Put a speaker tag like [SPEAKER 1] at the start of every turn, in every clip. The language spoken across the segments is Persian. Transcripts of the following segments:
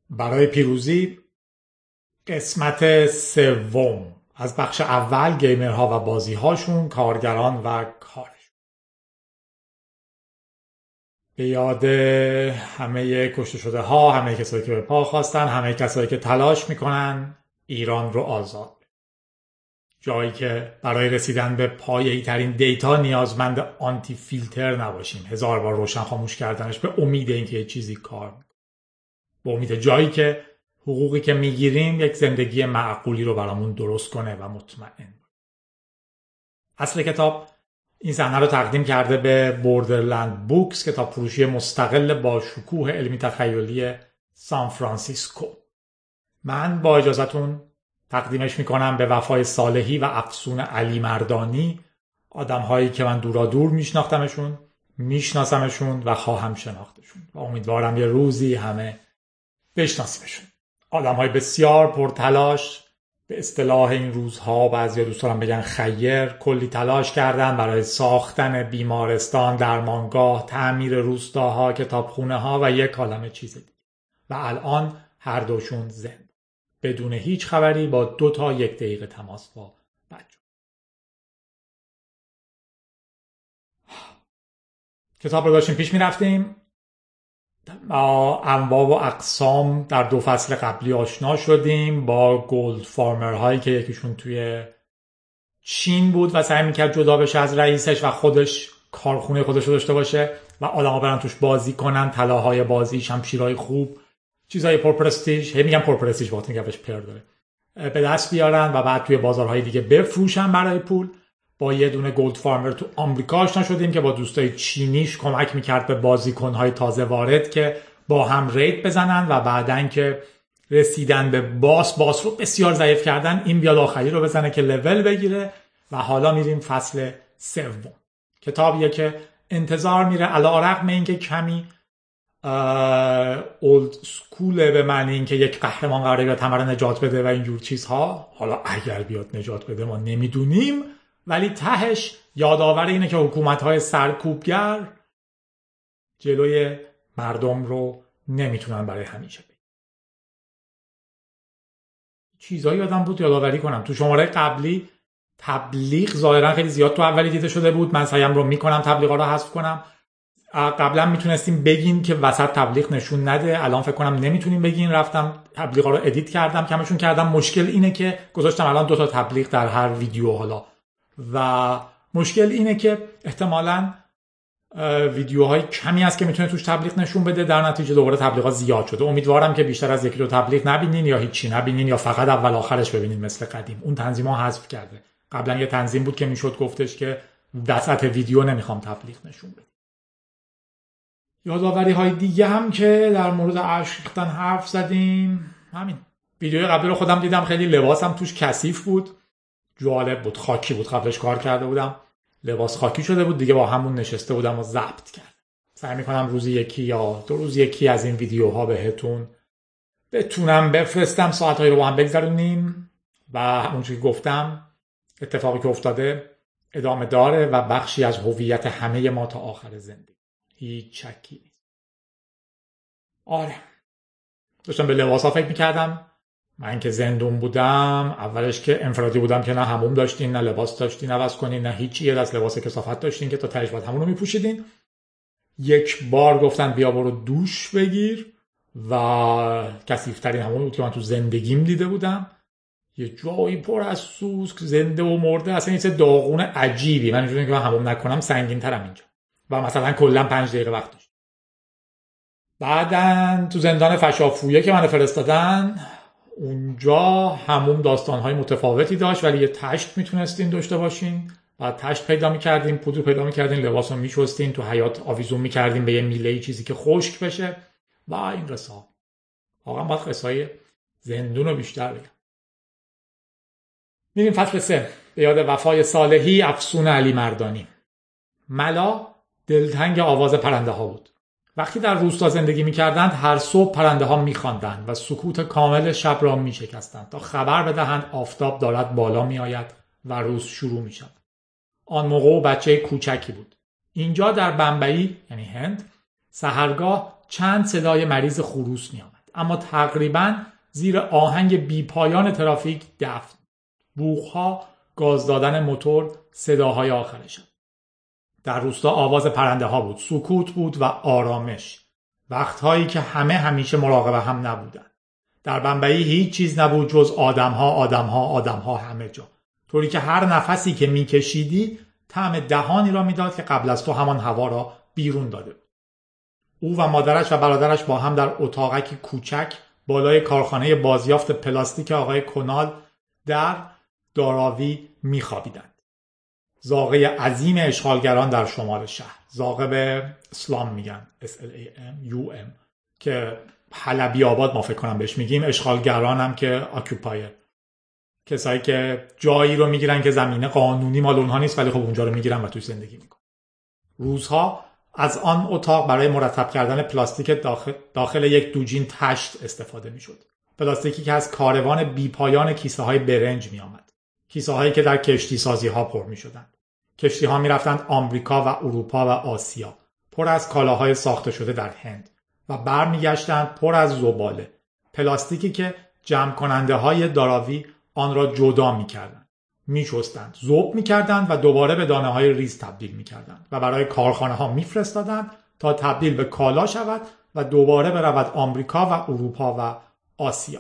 [SPEAKER 1] برای پیروزی قسمت سوم از بخش اول، گیمرها و بازیهاشون، کارگران و کارش. به یاد همه کشته شده ها، همه کسایی که به پا خواستن، همه کسایی که تلاش میکنن ایران رو آزاد، جایی که برای رسیدن به پایه‌ای ترین دیتا نیازمند آنتی فیلتر نباشیم، 1000 بار روشن خاموش کردنش به امید اینکه یه چیزی کار میکنه، به امید جایی که حقوقی که میگیریم یک زندگی معقولی رو برامون درست کنه و مطمئن. اصل کتاب این صحنه رو تقدیم کرده به بوردرلند بوکس، کتاب فروشی مستقل با شکوه علمی تخیلی سان فرانسیسکو. من با اجازهتون تقدیمش میکنم به وفای صالحی و افسون علی مردانی، آدم‌هایی که من دورادور میشناختمشون، میشناسمشون و خواهم شناختشون و امیدوارم یه روزی همه بشناسیمشون. آدم‌های بسیار پرتلاش، به اصطلاح این روزها بعضیا دوست دارن بگن خیر، کلی تلاش کردن برای ساختن بیمارستان، درمانگاه، تعمیر روستاها، کتابخونه ها و یک عالمه چیز دیگه. و الان هر دوشون زنده، بدون هیچ خبری، با 2 تا 1 دقیقه تماس با بچه. کتاب رو داشتیم پیش می رفتیم، انواع و اقسام در 2 فصل قبلی آشنا شدیم با گولد فارمر هایی که یکیشون توی چین بود و سعی میکرد جدا بشه از رئیسش و خودش کارخونه خودش رو داشته باشه و آدما برن توش بازی کنن، طلاهای بازی، شمشیرهای خوب، چیزای پرپرستیژ، میگم پرپرستیژ وقتی میگم بهش پر داره، به دست بیارن و بعد توی بازارهای دیگه بفروشن برای پول. با یه دونه گولد فارمر تو آمریکا آشنا شدیم که با دوستای چینیش کمک میکرد به بازیکنهای تازه وارد که با هم رید بزنن و بعدن که رسیدن به باس رو بسیار ضعیف کردن، این بیاد آخری رو بزنه که لول بگیره. و حالا میریم فصل 3. کتابیه که انتظار میره علی‌رغم اینکه کمی اولد سکوله، به معنی اینکه یک قهرمان قراره بیاد همه رو نجات بده و اینجور چیزها، حالا اگر بیاد نجات بده ما نمیدونیم، ولی تهش یادآور اینه که حکومت‌های سرکوبگر جلوی مردم رو نمیتونن برای همیشه بگیرن. چیزایی یادم بود یادآوری کنم. تو شماره قبلی تبلیغ ظاهرا خیلی زیاد تو اولی دیده شده بود، من سعیم رو میکنم تبلیغا رو حذف کنم. قبلا میتونستیم بگین که وسط تبلیغ نشون نده، الان فکر کنم نمیتونیم بگین. رفتم تبلیغا رو ادیت کردم، کمشون کردم. مشکل اینه که گذاشتم الان 2 تا تبلیغ در هر ویدیو حالا، و مشکل اینه که احتمالاً ویدیوهای کمی هست که میتونه توش تبلیغ نشون بده، در نتیجه دوباره تبلیغات زیاد شده. امیدوارم که بیشتر از 1-2 تبلیغ نبینین یا هیچی نبینین یا فقط اول آخرش ببینین مثل قدیم. اون تنظیم‌ها حذف کرده. قبلا یه تنظیم بود که میشد گفتش که وسط ویدیو نمیخوام تبلیغ نشون بده. یادآوری‌های دیگه هم که در مورد اشک ریختن حرف زدیم. همین ویدیو قبلی رو خودم دیدم، خیلی لباسم توش کثیف بود، جالب بود، خاکی بود. قبلش کار کرده بودم، لباس خاکی شده بود دیگه، با همون نشسته بودم و ضبط کردم. سعی میکنم روزی 1 یا 2 روز یکی از این ویدیوها بهتون بتونم بفرستم، ساعتایی رو با هم بگذرونیم و همونجوری که گفتم اتفاقی که افتاده ادامه داره و بخشی از هویت همه ما تا آخر زندگی، هیچ شکی نیست. آره، داشتم به لباسا فکر میکردم. من که زندون بودم، اولش که انفرادی بودم که نه حموم داشتین، نه لباس داشتین عوض کنین، نه هیچی، یه دست لباس کثافت داشتین که تا تهش بعد همون رو میپوشیدین. یک بار گفتن بیا برو دوش بگیر و کثیف‌ترین حمومی بود که من تو زندگیم دیده بودم. یه جایی پر از سوسک، زنده و مرده، اصلا یه داغون عجیبی. من اینجوری که من حموم نکنم سنگین‌ترم اینجا، و مثلا کلا 5 دقیقه وقت داشت. بعدن تو زندان فشافویه که من فرستادن، اونجا همون داستان‌های متفاوتی داشت، ولی یه تشت میتونستین داشته باشین. بعد تشت پیدا می‌کردین، پودر پیدا می‌کردین، لباسو می‌شستین، تو حیاط آویزون می‌کردین به یه میله‌ای چیزی که خشک بشه. و این قصه واقعا باید قصه‌های زندون رو بیشتر بگم. میریم فصل 3 به یاد وفای صالحی، افسون علی مردانی. ملا دلتنگ آواز پرنده ها بود. وقتی در روستا زندگی می‌کردند، هر صبح پرنده ها می‌خواندند و سکوت کامل شب را می‌شکستند تا خبر بدهند آفتاب دارد بالا می‌آید و روز شروع می‌شود. آن موقع بچه کوچکی بود. اینجا در بمبئی، یعنی هند، سحرگاه چند صدای مریض خروس می‌آمد. اما تقریباً زیر آهنگ بیپایان ترافیک دفن. بوق‌ها، گاز دادن موتور، صداهای آخر شب. در روستا آواز پرنده ها بود، سکوت بود و آرامش. وقتهایی که همه همیشه مراقب هم نبودن. در بمبئی هیچ چیز نبود جز آدمها همه جا. طوری که هر نفسی که میکشیدی طعم دهانی را میداد که قبل از تو همان هوا را بیرون داده بود. او و مادرش و برادرش با هم در اتاقکی کوچک بالای کارخانه بازیافت پلاستیک آقای کنال در داراوی میخوابیدند. زاغه عظیم اشغالگران در شمال شهر، زاغه به اسلام میگن SLAM که حلبی آباد ما فکر کنم بهش میگیم، اشغالگران هم که آکوپایر، کسایی که جایی رو میگیرن که زمینه قانونی مال اونها نیست ولی خب اونجا رو میگیرن و توش زندگی میکنن. روزها از آن اتاق برای مرتب کردن پلاستیک داخل یک دوجین تشت استفاده میشد. پلاستیکی که از کاروان بیپایان کیسه های برنج میآمد. کیسه هایی که در کشتی سازی ها پر میشدند. کشتی ها میرفتند آمریکا و اروپا و آسیا، پر از کالاهای ساخته شده در هند و برمیگشتند پر از زباله. پلاستیکی که جمع کننده های داراوی آن را جدا میکردند، میشستند، ذوب میکردند و دوباره به دانه های ریز تبدیل میکردند و برای کارخانه ها میفرستادند تا تبدیل به کالا شود و دوباره برود آمریکا و اروپا و آسیا.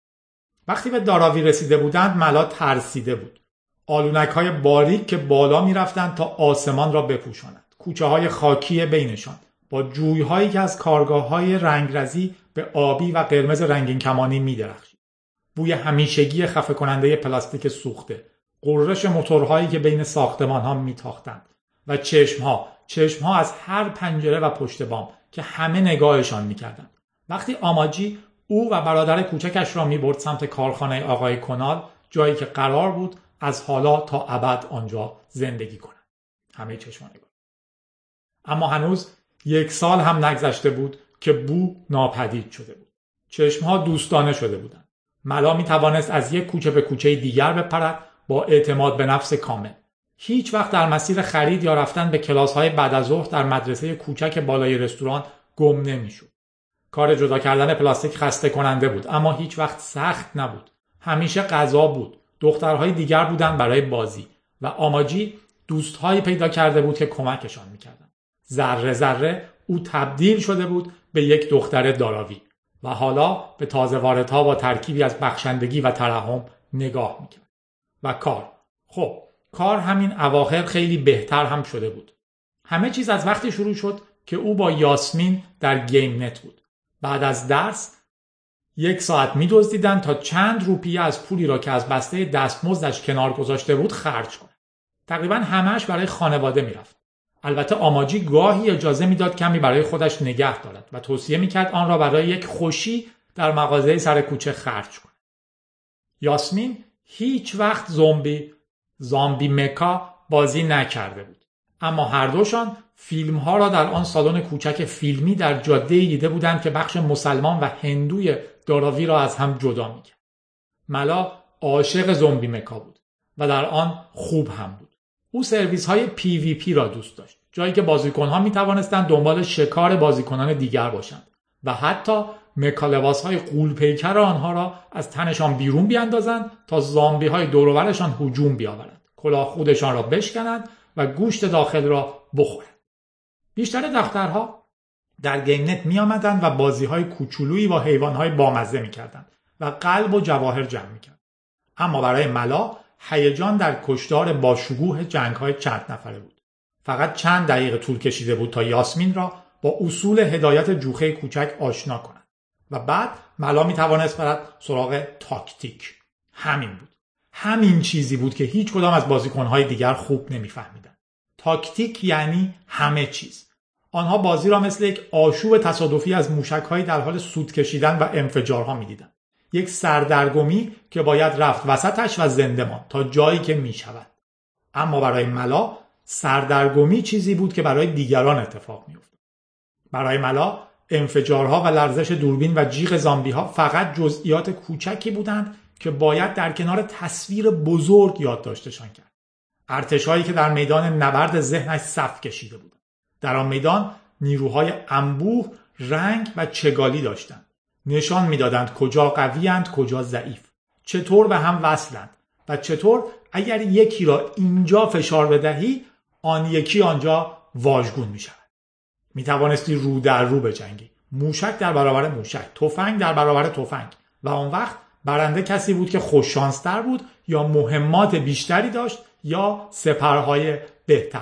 [SPEAKER 1] وقتی به داراوی رسیده بودند ملا ترسیده بود. آلونک های باریک که بالا میرفتند تا آسمان را بپوشانند. کوچه های خاکی بینشان با جوی هایی که از کارگاه های رنگرزی به آبی و قرمز رنگین کمانی میدرخشید. بوی همیشگی خفه کننده پلاستیک سوخته، غرش موتورهایی که بین ساختمان ها میتاختند و چشمها از هر پنجره و پشت بام که همه نگاهشان میکردند. وقتی آماجی او و برادر کوچکش را میبرد سمت کارخانه آقای کنال، جایی که قرار بود از حالا تا ابد آنجا زندگی کنند. همه چشمان نگاه. اما هنوز 1 سال هم نگذشته بود که بو ناپدید شده بود. چشمها دوستانه شده بودند. ملا می توانست از یک کوچه به کوچه دیگر بپرد با اعتماد به نفس کامل. هیچ وقت در مسیر خرید یا رفتن به کلاس‌های بعد از ظهر در مدرسه کوچک بالای رستوران گم نمی‌شد. کار جدا کردن پلاستیک خسته کننده بود، اما هیچ وقت سخت نبود. همیشه غذا بود. دخترهای دیگر بودند برای بازی و آماجی دوستهایی پیدا کرده بود که کمکشان می‌کردند. ذره ذره او تبدیل شده بود به یک دختر داراوی و حالا به تازه واردها با ترکیبی از بخشندگی و ترحم نگاه می‌کرد. و کار همین اواخر خیلی بهتر هم شده بود. همه چیز از وقتی شروع شد که او با یاسمین در گیم نت بود. بعد از درس 1 ساعت می‌دزدیدند تا چند روپیه از پولی را که از بسته دستمزدش کنار گذاشته بود خرج کند. تقریباً همه‌اش برای خانواده می‌رفت. البته آماجی گاهی اجازه میداد کمی برای خودش نگه دارد و توصیه می‌کرد آن را برای یک خوشی در مغازه سر کوچه خرج کند. یاسمین هیچ وقت زامبی مکا بازی نکرده بود، اما هر دوشان فیلم‌ها را در آن سالن کوچک فیلمی در جاده دیده بودند که بخش مسلمان و هندوی داراوی را از هم جدا می‌کرد. ملا عاشق زامبی مکا بود و در آن خوب هم بود. او سرویس‌های PvP را دوست داشت، جایی که بازیکن‌ها می‌توانستند دنبال شکار بازیکنان دیگر باشند و حتی مکا لباس‌های غول‌پیکر آنها را از تنشان بیرون بیاندازند تا زامبی‌های دور و برشان هجوم بیاورند، کلاه خودشان را بشکنند و گوشت داخل را بخورند. بیشتر دخترها در گیم نت می‌آمدند و بازی‌های کوچولویی با حیوان‌های بامزه می‌کردند و قلب و جواهر جمع می‌کردند. اما برای ملا هیجان در کشتار با شکوه جنگ‌های چند نفره بود. فقط چند دقیقه طول کشیده بود تا یاسمین را با اصول هدایت جوخه کوچک آشنا کند و بعد ملا می‌توانست برد سراغ تاکتیک. همین بود. همین چیزی بود که هیچ کدام از بازیکن‌های دیگر خوب نمی‌فهمیدند. تاکتیک یعنی همه چیز. آنها بازی را مثل یک آشوب تصادفی از موشک‌های در حال سود کشیدن و انفجارها می‌دیدند. یک سردرگمی که باید رفت وسطش و زنده ماند تا جایی که می‌شود. اما برای ملا سردرگمی چیزی بود که برای دیگران اتفاق می‌افتاد. برای ملا انفجارها و لرزش دوربین و جیغ زامبی‌ها فقط جزئیات کوچکی بودند که باید در کنار تصویر بزرگ یادداشتشان کرد. ارتش‌هایی که در میدان نبرد ذهنش صف کشیده بودند. در آن میدان نیروهای انبوه، رنگ و چگالی داشتند. نشان میدادند کجا قوی‌اند کجا ضعیف، چطور به هم وصلند و چطور اگر یکی را اینجا فشار بدهی آن یکی آنجا واژگون می شود. می توانستی رو در رو بجنگی، موشک در برابر موشک، تفنگ در برابر تفنگ، و آن وقت برنده کسی بود که خوششانستر بود یا مهمات بیشتری داشت یا سپرهای بهتر.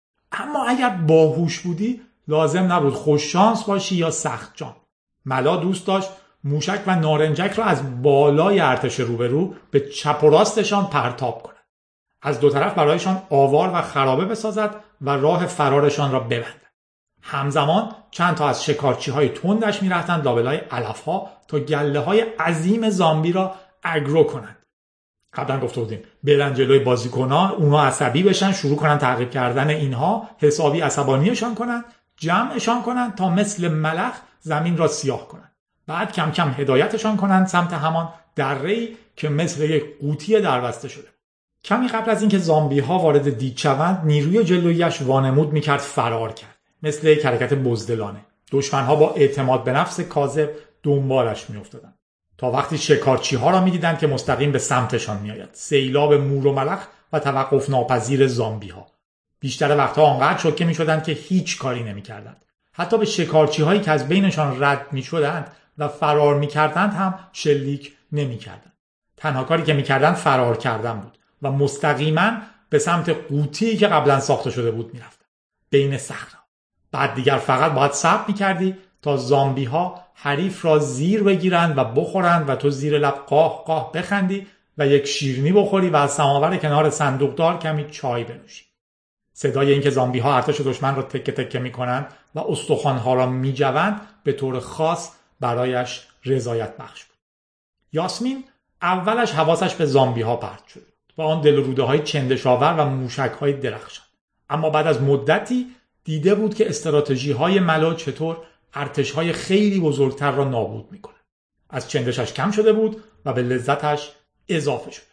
[SPEAKER 1] اما اگر باهوش بودی لازم نبود خوششانس باشی یا سخت جان. ملا دوست داشت موشک و نارنجک را از بالای ارتش روبرو به چپ و راستشان پرتاب کند. از دو طرف برایشان آوار و خرابه بسازد و راه فرارشان را ببندد. همزمان چند تا از شکارچی‌های تندش می‌رفتند لابلای علف‌ها تا گله‌های عظیم زامبی را اگرو کنند. قبلا گفته بودیم برن جلوی بازیکن‌ها، اونا عصبی بشن، شروع کنن تعقیب کردن اینها، حسابی عصبانیشان کنن، جمعشان کنن تا مثل ملخ زمین را سیاه کنن. بعد کم کم هدایتشان کنن سمت همان دره‌ای که مثل یک قوطی دربسته شده. کمی قبل از اینکه زامبی‌ها وارد دید شوند، نیروی جلویش وانمود می‌کرد فرار کرد. مثل یک حرکت بزدلانه. دشمن‌ها با اعتماد به نفس کاذب دنبالش می‌افتادند. تا وقتی شکارچی‌ها را می‌دیدند که مستقیم به سمتشان می‌آید. سیلاب مور و ملخ و توقف ناپذیر زامبی‌ها. بیشتر وقتها آنقدر شوکه می‌شدند که هیچ کاری نمی‌کردند. حتی به شکارچی‌هایی که از بینشان رد می‌شدند و فرار می‌کردند هم شلیک نمی‌کردند. تنها کاری که می‌کردند فرار کردن بود و مستقیما به سمت قوطی که قبلا ساخته شده بود می‌رفتند. بین صخره‌ها. بعد دیگر فقط باید صبر می‌کردی تا زامبی‌ها حریف را زیر بگیرند و بخورند و تو زیر لب قاه قاه بخندی و یک شیرینی بخوری و از سماور کنار صندوقدار کمی چای بنوشی. صدای اینکه زامبی‌ها ارتش دشمن را تکه تکه می‌کنند و استخوان‌ها را می‌جوند به طور خاص برایش رضایت بخش بود. یاسمین اولش حواسش به زامبی‌ها پرت شد و آن دل و روده‌های چندشاور و موشک‌های درخشان. اما بعد از مدتی دیده بود که استراتژی‌های ملا چطور ارتش‌های خیلی بزرگتر را نابود می‌کند. از چندشش کم شده بود و به لذتش اضافه شده.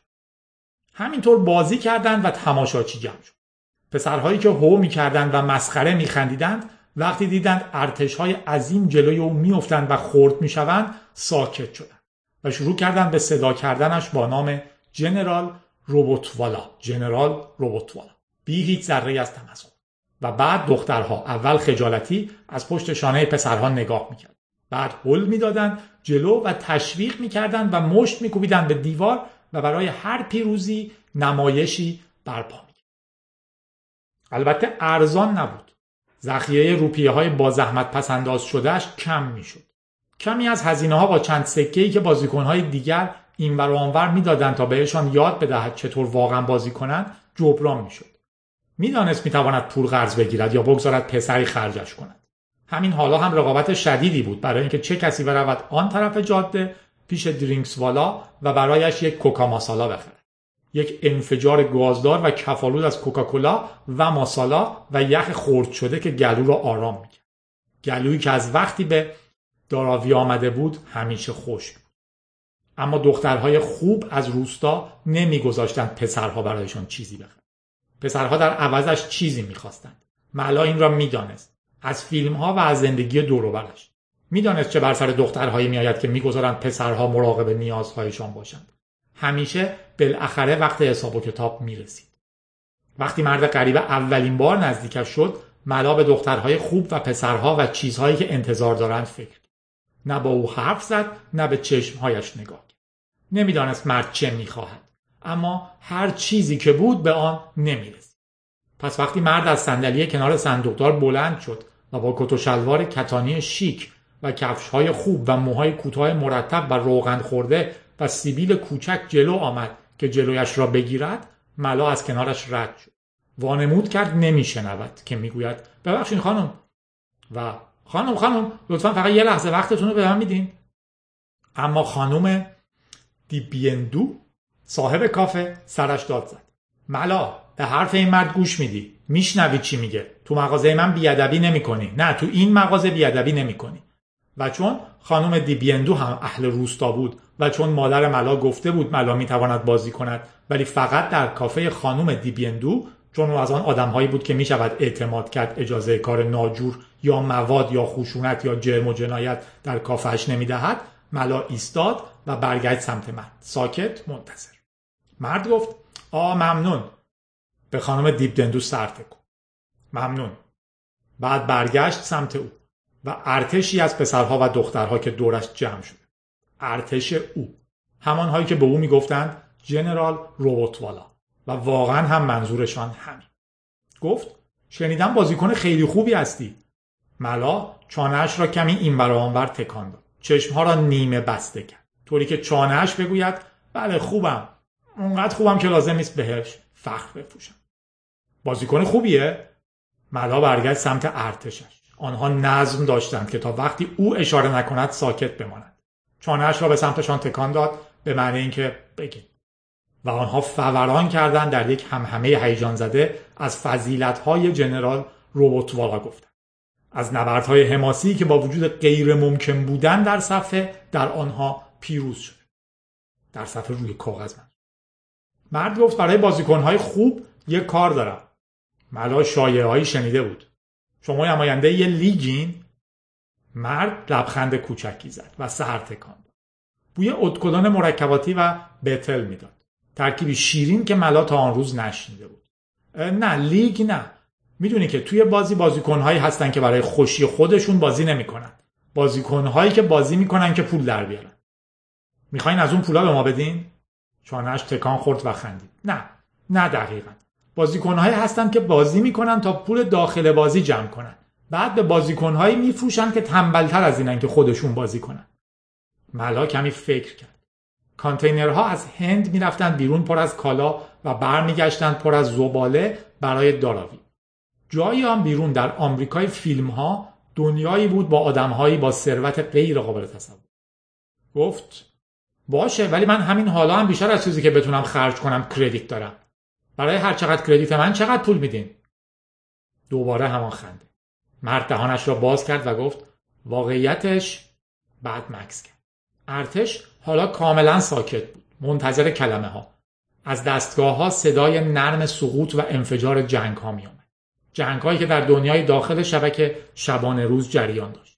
[SPEAKER 1] همینطور بازی کردند و تماشاچی جمع شد. پسرهایی که هو می‌کردند و مسخره می‌خندیدند وقتی دیدند ارتش‌های عظیم جلوی او می‌افتند و خرد می‌شوند ساکت شدند و شروع کردند به صدا کردنش با نام جنرال روبوتوالا. بی هیچ ذره‌ای از تمسخر. و بعد دخترها اول خجالتی از پشت شانه پسرها نگاه می‌کردند. بعد هل می‌دادند جلو و تشویق می‌کردند و مشت می‌کوبیدند به دیوار و برای هر پیروزی نمایشی برپا می‌کردند. البته ارزان نبود. ذخیره روپیه‌های با زحمت پس‌انداز شده‌اش کم می‌شد. کمی از هزینه‌ها با چند سکه‌ای که بازیکن‌های دیگر اینور و آنور می‌دادند تا بهشان یاد بدهد چطور واقعا بازی کنند جبران می‌شد. میدانست میتواند پول قرض بگیرد یا بگذارد پسری خرجش کند. همین حالا هم رقابت شدیدی بود برای اینکه چه کسی برود آن طرف جاده پیش درینکس والا و برایش یک کوکا ماسالا بخرد. یک انفجار گازدار و کفالود از کوکاکولا و ماسالا و یخ خرد شده که گلو را آرام میکرد. گلویی که از وقتی به داراوی آمده بود همیشه خشک بود. اما دخترهای خوب از روستا نمیگذاشتند پسرها برایشان چیزی بخرند. پسرها در عوضش چیزی میخواستند. ملا این را میدانست. از فیلمها و از زندگی دور و برش. میدانست چه بر سر دخترهایی میآید که میگذارند پسرها مراقب نیازهایشان باشند. همیشه بالاخره وقت حساب و کتاب میرسید. وقتی مرد غریبه اولین بار نزدیکش شد، ملا به دخترهای خوب و پسرها و چیزهایی که انتظار دارند فکر کرد. نه با او حرف زد، نه به چشمهایش نگاه کرد. نمیدانست مرد چه میخواهد. اما هر چیزی که بود به آن نمیرسید. پس وقتی مرد از صندلی کنار صندوقدار بلند شد و با کت و شلوار کتانی شیک و کفش‌های خوب و موهای کوتاه مرتب و روغن خورده و سیبیل کوچک جلو آمد که جلویش را بگیرد، ملا از کنارش رد شد. وانمود کرد نمیشنود که میگوید ببخشید خانم و خانم لطفاً فقط یه لحظه وقتتون رو به من میدین. اما خانم دیبیندو صاحب کافه سرش داد زد. ملا به حرف این مرد گوش میدی؟ میشنوی چی میگه؟ تو مغازه من بیادبی نمی کنی. نه تو این مغازه بیادبی نمی کنی. و چون خانم دیبیندو هم اهل روستا بود و چون مادر ملا گفته بود ملا میتواند بازی کند ولی فقط در کافه خانم دیبیندو، چون او از آن آدمهایی بود که میشود اعتماد کرد اجازه کار ناجور یا مواد یا خشونت یا جرم و جنایت در کافهش نمیدهد، ملا ایستاد و برگشت سمت مرد، ساکت منتظر. مرد گفت ممنون. به خانم دیبدندو سر تکون. ممنون. بعد برگشت سمت او و ارتشی از پسرها و دخترها که دورش جمع شده. ارتش او، همانهایی که به او میگفتند جنرال روبوتوالا و واقعا هم منظورشان همین. گفت شنیدم بازیکن خیلی خوبی هستی. ملا چانه‌اش را کمی اینور و آنور تکان داد. چشمها را نیمه بسته کرد، طوری که چانه‌اش بگوید بله خوبم، اونقدر خوبم که لازم نیست بهش فخر بپوشم. بازیکن خوبیه؟ ملا برگشت سمت ارتشش. آنها نظم داشتند که تا وقتی او اشاره نکند ساکت بمانند. چانه‌اش را به سمتشان تکان داد به معنی اینکه بگین. و آنها فوران کردند در یک همهمه هیجان زده از فضیلت‌های جنرال روبوتوالا گفتند. از نبردهای حماسی که با وجود غیر ممکن بودن در صفحه در آنها پیروز شد. در صفحه روی کاغذ مرد گفت برای بازیکن‌های خوب یک کار دارم. ملا شایعه‌هایی شنیده بود. شما نماینده یه لیگین؟ مرد لبخند کوچکی زد و سر تکان داد. بوی ادکلون مرکباتی و بتل میداد. ترکیبی شیرین که ملا تا آن روز نشنیده بود. نه لیگ نه. میدونی که توی بازیکن‌هایی هستن که برای خوشی خودشون بازی نمی‌کنن. بازیکن‌هایی که بازی می‌کنن که پول در بیارن. می‌خواین از اون پولا به ما بدین؟ چانه‌اش تکان خورد و خندید. نه دقیقاً. بازیکن‌هایی هستن که بازی می‌کنن تا پول داخل بازی جمع کنن. بعد به بازیکن‌هایی می‌فروشن که تنبل‌تر از اینن که خودشون بازی کنن. ملا کمی فکر کرد. کانتینرها از هند می‌رفتن بیرون پر از کالا و برمیگشتن پر از زباله برای داراوی. جایی هم بیرون در آمریکای فیلم‌ها دنیایی بود با آدم‌هایی با ثروت غیر قابل تصور. گفت باشه، ولی من همین حالا هم بیشتر از چیزی که بتونم خرج کنم کردیت دارم. برای هر چقدر کردیت من چقدر پول میدین؟ دوباره همان خنده. مرد دهانش را باز کرد و گفت واقعیتش، بعد مکث کرد. ارتش حالا کاملا ساکت بود، منتظر کلمه ها. از دستگاه ها صدای نرم سقوط و انفجار جنگ ها می آمد. جنگ هایی که در دنیای داخل شبکه شبانه روز جریان داشت.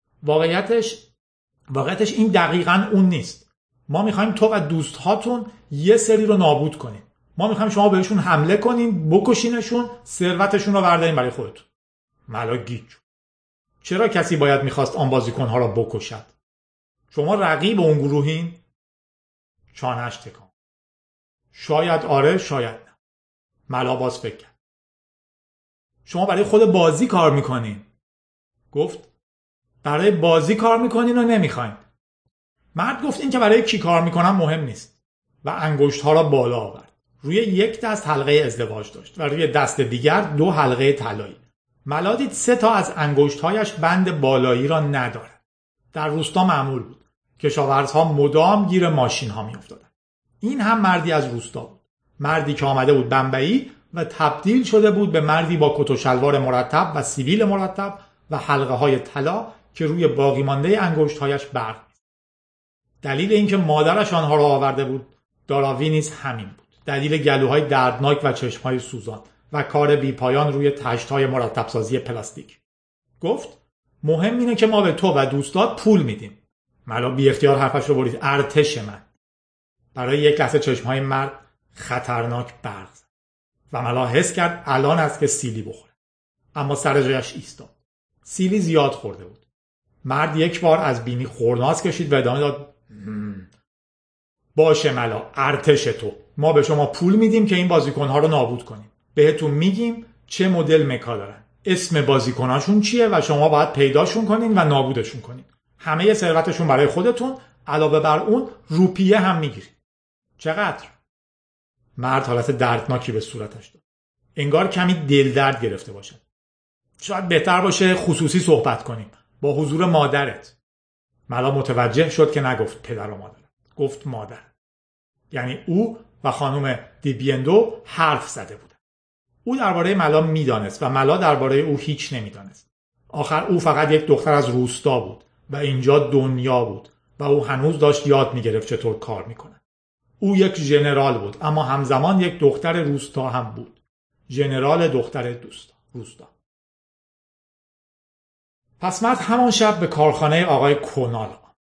[SPEAKER 1] واقعیتش این دقیقاً اون نیست. ما میخوایم تو و دوست هاتون یه سری رو نابود کنیم. ما میخوایم شما بهشون حمله کنین، بکشینشون، ثروتشون رو بردارین برای خودتون. ملا گیج. چرا کسی باید میخواست آن بازیکن‌ها را بکشد؟ شما رقیب اون گروهین؟ چانه‌اش تکان. شاید آره، شاید نه. ملا باز فکر کرد. شما برای خود بازی کار میکنین؟ گفت برای بازی کار میکنین و نمیخواین. مرد گفت این که برای کی کار میکنم مهم نیست و انگشت‌ها را بالا آورد. روی یک دست حلقه ازدواج داشت و روی دست دیگر 2 حلقه طلایی. ملا دید 3 تا از انگشت‌هایش بند بالایی را ندارد. در روستا معمول بود. کشاورزها مدام گیر ماشین‌ها می‌افتادند. این هم مردی از روستا بود. مردی که آمده بود بمبئی و تبدیل شده بود به مردی با کت و شلوار مرتب و سیبیل مرتب و حلقه‌های طلا که روی باقی مانده انگشت‌هایش برق. دلیل اینکه مادرش آنها را آورده بود داراوی نیز همین بود. دلیل گلوهای دردناک و چشمهای سوزان و کار بیپایان روی تشت‌های مرتب‌سازی پلاستیک. گفت مهم اینه که ما به تو و دوستات پول میدیم. ملا بی اختیار حرفش رو برید. ارتش من. برای یک لحظه چشمهای مرد خطرناک برق زد و ملا حس کرد الان است که سیلی بخوره. اما سر جایش ایستاد. سیلی زیاد خورده بود. مرد یک بار از بینی خورناس کشید و ادامه داد باشه ملا، ارتش تو. ما به شما پول میدیم که این بازیکن‌ها رو نابود کنیم. بهتون میگیم چه مدل مکا دارن، اسم بازیکناشون چیه و شما باید پیداشون کنین و نابودشون کنین. همه ثروتشون برای خودتون، علاوه بر اون روپیه هم میگیرین. چقدر؟ مرد حالت دردناکی به صورتش داد. انگار کمی دل درد گرفته باشه. شاید بهتر باشه خصوصی صحبت کنیم با حضور مادرت. ملا متوجه شد که نگفت پدر و مادر، گفت مادر. یعنی او و خانم دیبیندو حرف زده بودند. او درباره ملا میدانست و ملا درباره او هیچ نمیدانست. آخر او فقط یک دختر از روستا بود و اینجا دنیا بود و او هنوز داشت یاد میگرفت چطور کار میکنه. او یک ژنرال بود اما همزمان یک دختر روستا هم بود. ژنرال دختر روستا. پس مرد همان شب به کارخانه آقای کونال آمد.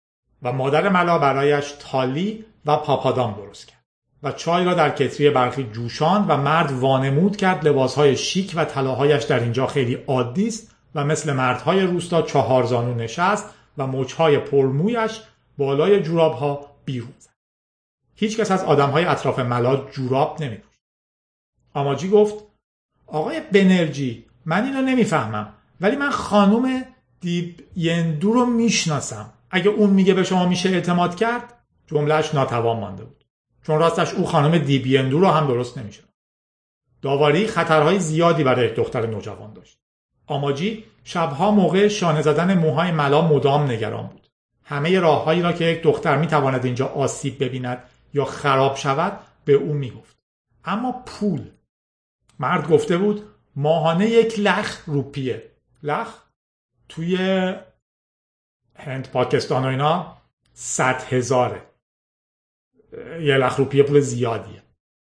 [SPEAKER 1] و مادر ملا برایش تالی و پاپادام درست کرد و چای را در کتری برقی جوشاند و مرد وانمود کرد لباسهای شیک و طلاهایش در اینجا خیلی عادی است و مثل مردهای روستا 4 زانو نشست و مچهای پرمویش بالای جورابها بیرون زد. هیچ کس از آدمهای اطراف ملا جوراب نمی‌پوشید. آماجی گفت: آقای بنرژی، من اینو نمیفهمم، ولی من خانم دیبیندو رو میشناسم. اگه اون میگه به شما میشه اعتماد کرد، جملهش ناتوان مانده بود. چون راستش او خانم دیبیندو رو هم درست نمیشه. داواری خطرهای زیادی برای دختر نوجوان داشت. آماجی شبها موقع شانه زدن موهای ملا مدام نگران بود. همه راههایی را که یک دختر میتواند اینجا آسیب ببیند یا خراب شود به او میگفت. اما پول، مرد گفته بود ماهانه 1 لخ روپیه. لخ توی هند، پاکستان و اینا 100,000. 1 لخ روپیه پول زیادیه.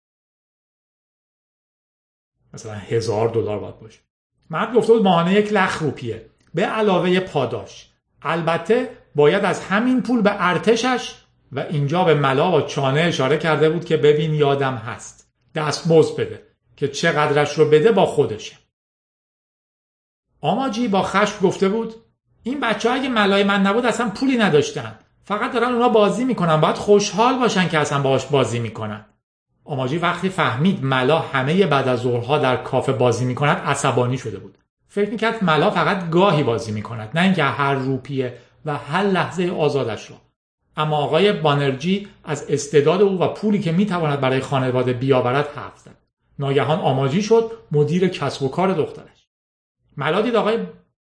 [SPEAKER 1] مثلا $1000 باید باشه. مرد گفته بود ماهانه 1 لخ روپیه به علاوه پاداش. البته باید از همین پول به ارتشش، و اینجا به ملا و چانه اشاره کرده بود که ببین یادم هست، دستمزد بده که چقدرش رو بده با خودشه. آماجی با خشم گفته بود این بچه ها اگه ملای من نبود اصلا پولی نداشتن، فقط دارن اونا بازی میکنن، باید خوشحال باشن که اصلا باهاش بازی میکنن. آماجی وقتی فهمید ملا همه بعد از ظهرها در کافه بازی میکند عصبانی شده بود. فکر میکرد ملا فقط گاهی بازی میکند، نه اینکه هر روپیه و هر لحظه آزادش را. اما آقای بانرژی از استعداد او و پولی که میتواند برای خانواده بیاورد حرف زد. ناگهان آماجی شد مدیر کسب و کار دخترش. ملا دید آقای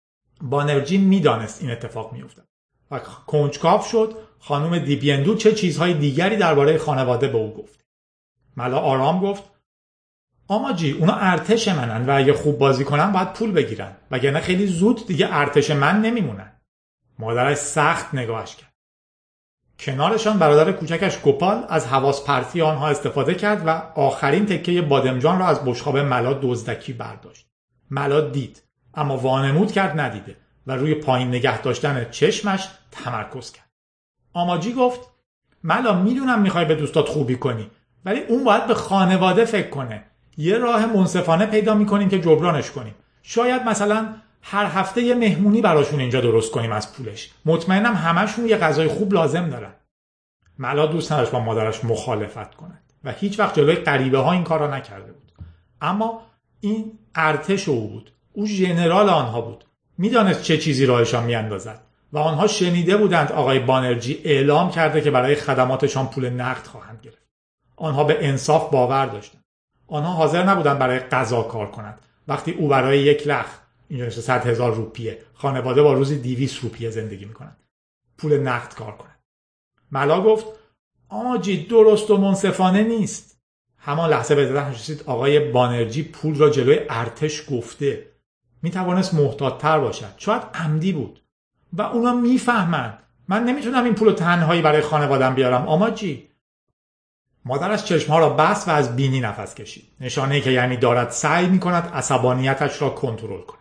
[SPEAKER 1] بانرژی میدانست این اتفاق میافتد و کنجکاو شد خانم دیبیندو چه چیزهای دیگری درباره خانواده به او گفت. ملا آرام گفت آماجی اونا ارتش منن و اگه خوب بازی کنن باید پول بگیرن، وگرنه خیلی زود دیگه ارتش من نمیمونن. مادرش سخت نگاهش کرد. کنارشان برادر کوچکش گوپال از حواس پرتی آنها استفاده کرد و آخرین تکه بادمجان را از بشقاب ملا دزدکی برداشت. ملا دید اما وانمود کرد ندیده و روی پایین نگه داشتن چشمش تمرکز کرد. آماجی گفت ملا میدونم میخوای به دوستات خوبی کنی، ولی اون باید به خانواده فکر کنه. یه راه منصفانه پیدا میکنیم که جبرانش کنیم. شاید مثلا هر هفته یه مهمونی براشون اینجا درست کنیم از پولش. مطمئنم همشون یه غذای خوب لازم دارن. ملا دوست نداشت با مادرش مخالفت کند و هیچ وقت جلوی غریبه ها این کارا نکرده بود. اما این ارتش او بود. او ژنرال آنها بود. میدانست چه چیزی راهشان میاندازد و آنها شنیده بودند آقای بانرژی اعلام کرده که برای خدماتشان پول نقد خواهند گرفت. آنها به انصاف باور داشتند. آنها حاضر نبودند برای غذا کار کنند. وقتی او برای 1 لخ، اینجا 100,000 روپیه، خانواده با روزی 200 روپیه زندگی میکنند، پول نقد کار کنند. ملا گفت آماجی درست و منصفانه نیست. همان لحظه به ذهنش رسید آقای بانرژی پول را جلوی ارتش گفته. میتوانست محتاط‌تر باشد. شاید عمدی بود و اونا میفهمند. من نمیتونم این پول رو تنهایی برای خانواده‌ام بیارم آماجی. مادرش چشمها را بست و از بینی نفس کشید. نشانه‌ای که یعنی دارد سعی میکند عصبانیتش را کنترل کند.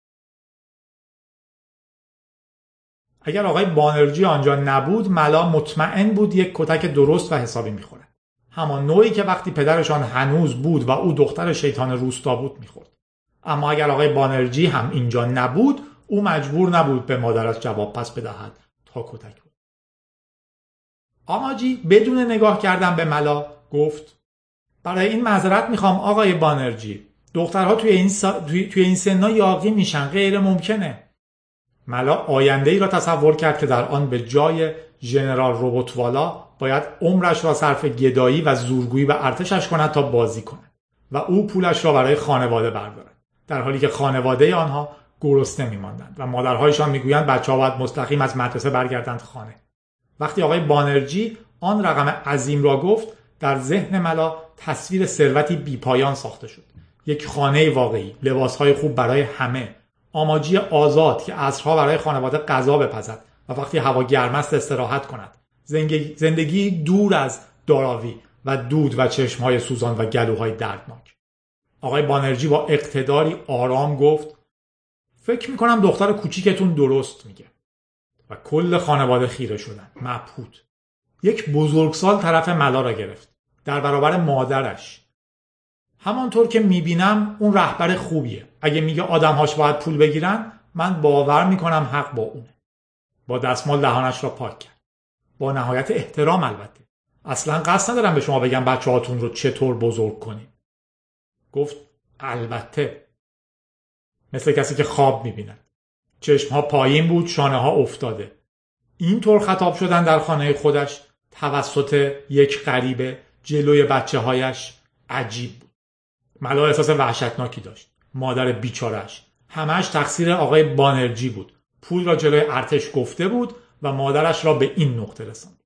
[SPEAKER 1] اگر آقای بانرژی آنجا نبود، ملا مطمئن بود یک کتک درست و حسابی میخورد. همان نوعی که وقتی پدرشان هنوز بود و او دختر شیطان روستا بود میخورد. اما اگر آقای بانرژی هم اینجا نبود، او مجبور نبود به مادرش جواب پس بدهد تا کتک بود. آماجی بدون نگاه کردن به ملا گفت برای این معذرت میخوام آقای بانرژی. دخترها توی این سن‌ها یاغی میشن، غیر ممکنه. ملا آینده‌ای را تصور کرد که در آن به جای ژنرال روبوتوالا باید عمرش را صرف گدایی و زورگویی به ارتشش کند تا بازی کند و او پولش را برای خانواده بردارد، در حالی که خانواده آنها گرسنه می‌ماندند و مادرهایشان میگویند بچه‌ها باید مستقیم از مدرسه برگردند خانه. وقتی آقای بانرژی آن رقم عظیم را گفت، در ذهن ملا تصویر ثروتی بی‌پایان ساخته شد. یک خانه واقعی، لباس‌های خوب برای همه، آماجی آزاد که عصرها برای خانواده غذا بپزد و وقتی هوا گرم است استراحت کند. زندگی دور از داراوی و دود و چشمهای سوزان و گلوهای دردناک. آقای بانرژی با اقتداری آرام گفت فکر میکنم دختر کوچیکتون درست میگه. و کل خانواده خیره شدن. مبهوت. یک بزرگسال طرف ملا را گرفت در برابر مادرش. همانطور که میبینم اون رهبر خوبیه. اگه میگه آدم‌هاش باید پول بگیرن، من باور میکنم حق با اونه. با دستمال دهانش را پاک کرد. با نهایت احترام البته. اصلا قصد ندارم به شما بگم بچه‌هاتون رو چطور بزرگ کنیم. گفت البته. مثل کسی که خواب میبیند. چشمها پایین بود، شانه ها افتاده. اینطور خطاب شدن در خانه خودش توسط یک غریبه جلوی بچه‌هایش عجیب بود. ملا احساس وحشتناکی داشت. مادر بیچاره‌اش. همه‌اش تقصیر آقای بانرجی بود. پول را جلوی ارتش گفته بود و مادرش را به این نقطه رساند.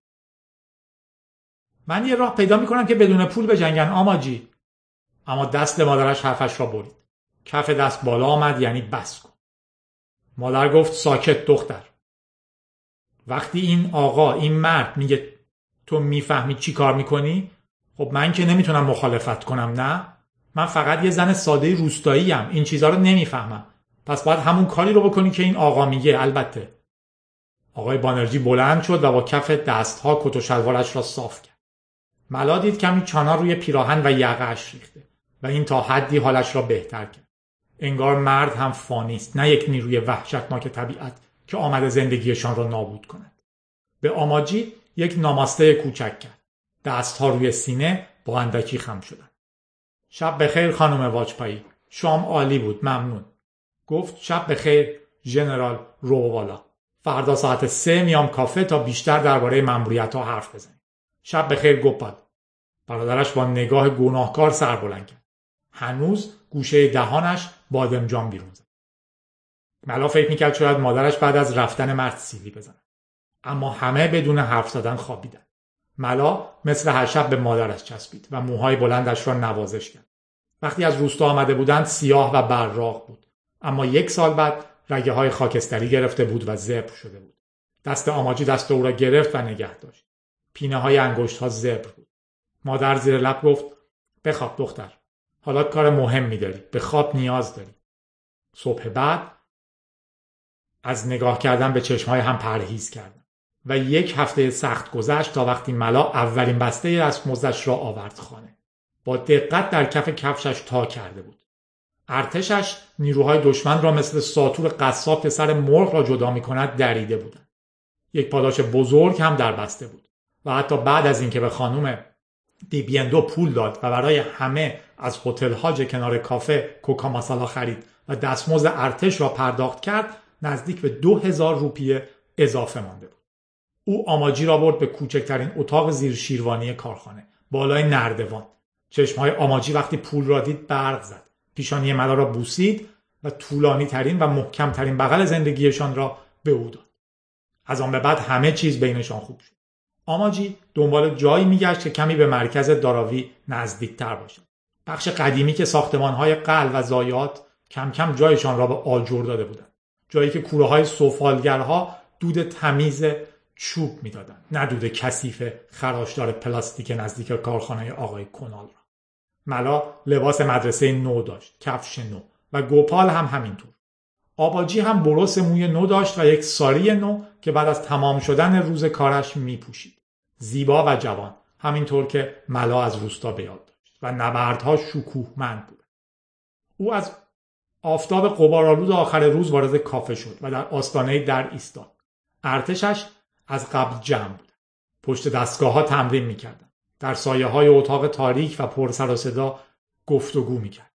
[SPEAKER 1] من یه راه پیدا میکنم که بدون پول بجنگن آماجی. اما دست مادرش حرفش را برید. کف دست بالا آمد، یعنی بس کن. مادر گفت ساکت دختر. وقتی این آقا، این مرد میگه تو میفهمی چی کار میکنی؟ خب من که نمیتونم مخالفت کنم. نه، من فقط یه زن ساده روستایی ام. این چیزها رو نمیفهمم. پس باید همون کاری رو بکنی که این آقا میگه. البته. آقای بانرجی بلند شد و با کف دستها کت و شلوارش را صاف کرد. ملا دید کمی چانا روی پیراهن و یقه‌اش ریخته و این تا حدی حالش را بهتر کرد. انگار مرد هم فانی است، نه یک نیروی وحشتناک طبیعت که آمده زندگیشان را نابود کند. به آماجی یک ناماسته کوچک کرد. دستها روی سینه با اندکی خم شدند. شب بخیر خانم واجپایی. شام عالی بود، ممنون. گفت شب بخیر ژنرال رووالا. فردا ساعت 3 میام کافه تا بیشتر درباره ماموریت‌ها حرف بزنیم. شب بخیر گوپال. برادرش با نگاه گناهکار سر بلند کرد. هنوز گوشه دهانش بادمجان بیرون زد. ملا فکر میکرد شاید مادرش بعد از رفتن مرد سیلی بزنه. اما همه بدون حرف زدن خوابیدن. ملا مثل هر شب به مادرش چسبید و موهای بلندش را نوازش کرد. وقتی از روستا آمده بودند سیاه و براق بود. اما 1 سال بعد رگه های خاکستری گرفته بود و زبر شده بود. دست آماجی دست او را گرفت و نگه داشت. پینه های انگشت ها زبر بود. مادر زیر لب گفت بخواب دختر. حالا کار مهمی داری. به خواب نیاز داری. صبح بعد از نگاه کردن به چشمهای هم پرهیز کردن و 1 هفته سخت گذشت تا وقتی ملا اولین بسته دستمزدش را آورد خانه. با دقت در کف کفشش تا کرده بود. ارتشش نیروهای دشمن را مثل ساطور قصاب که سر مرغ را جدا می کند دریده بودند. 1 پاداش بزرگ هم در بسته بود و حتی بعد از اینکه به خانم دیبیندو پول داد و برای همه از هتل هاج کنار کافه کوکا ماسالا خرید و دستمزد ارتش را پرداخت کرد، نزدیک به 2000 روپیه اضافه مانده بود. او آماجی را برد به کوچکترین اتاق زیر شیروانی کارخانه بالای نردبان. چشمهای آماجی وقتی پول را دید برق زد. پیشانی ملا را بوسید و طولانی ترین و محکم ترین بغل زندگیشان را به او داد. از آن به بعد همه چیز بینشان خوب شد. آماجی دنبال جایی میگشت که کمی به مرکز داراوی نزدیکتر باشد. بخش قدیمی که ساختمان‌های قلع و ضایعات کم کم جایشان را به آجر داده بودند. جایی که کوره‌های سفالگرها دود تمیز چوب میدادند، نه دود کثیف خراشدار پلاستیک نزدیک کارخانه آقای کنال را. ملا لباس مدرسه نو داشت، کفش نو و گوپال هم همینطور. آباجی هم بروس موی نو داشت و یک ساری نو که بعد از تمام شدن روز کارش میپوشید. زیبا و جوان، همینطور که ملا از روستا به یاد داشت و نبردها شکوهمند بود. او از آفتاب غبارآلود آخر روز وارد کافه شد و در آستانه در ایستاد. ارتشش از قبل جمع بود. پشت دستگاه‌ها تمرین می‌کردند. در سایه‌های اتاق تاریک و پر سر و صدا گفتگو می‌کرد.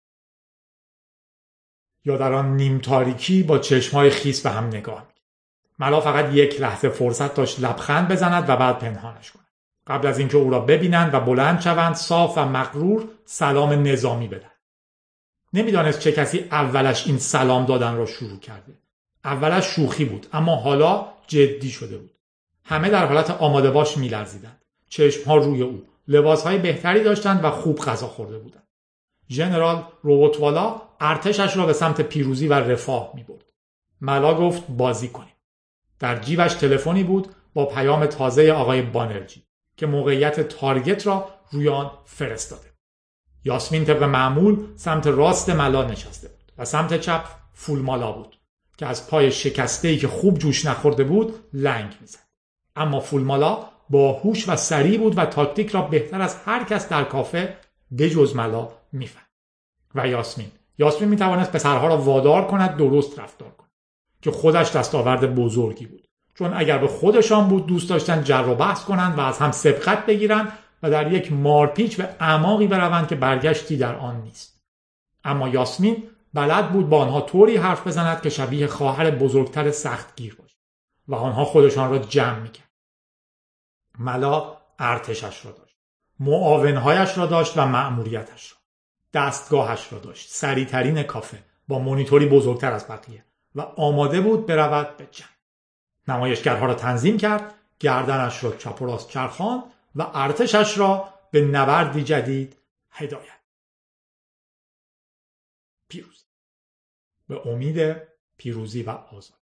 [SPEAKER 1] یا در آن نیم تاریکی با چشم‌های خیس به هم نگاه می‌کرد. ملا فقط 1 لحظه فرصت داشت لبخند بزند و بعد پنهانش کند. قبل از اینکه او را ببینند و بلند شوند صاف و مغرور سلام نظامی بدهد. نمیدانست چه کسی اولش این سلام دادن را شروع کرده. اولش شوخی بود اما حالا جدی شده بود. همه در حالت آماده باش می‌لرزیدند. چشم‌ها روی او. لباس‌های بهتری داشتند و خوب غذا خورده بودند. ژنرال روبوتوالا ارتشش را به سمت پیروزی و رفاه می‌برد. ملا گفت بازی کنیم. در جیبش تلفنی بود با پیام تازه آقای بانرجی که موقعیت تارگت را روی آن فرستاده. یاسمین طبق معمول سمت راست ملا نشسته بود و سمت چپ فولمالا بود. که از پای شکسته‌ای که خوب جوش نخورده بود لنگ میزد. اما فولمالا باهوش و سریع بود و تاکتیک را بهتر از هر کس در کافه بجز ملا میفهمید. و یاسمین میتوانست پسرها را وادار کند درست رفتار کند که خودش دستاورد بزرگی بود، چون اگر به خودشان بود دوست داشتن جر و بحث کنند و از هم سبقت بگیرند و در یک مارپیچ به اعماقی بروند که برگشتی در آن نیست. اما یاسمین بلد بود با آنها طوری حرف بزند که شبیه خواهر بزرگتر سختگیر باشد و آنها خودشان را جمع میکرد. ملا ارتشش را داشت، معاونهایش را داشت و مأموریتش را، دستگاهش را داشت، سریعترین کافه با مانیتوری بزرگتر از بقیه و آماده بود برود به جنگ. نمایشگرها را تنظیم کرد، گردنش را چپ و راست چرخاند و ارتشش را به نبردی جدید هدایت. پیروزی. به امید پیروزی و آزادی.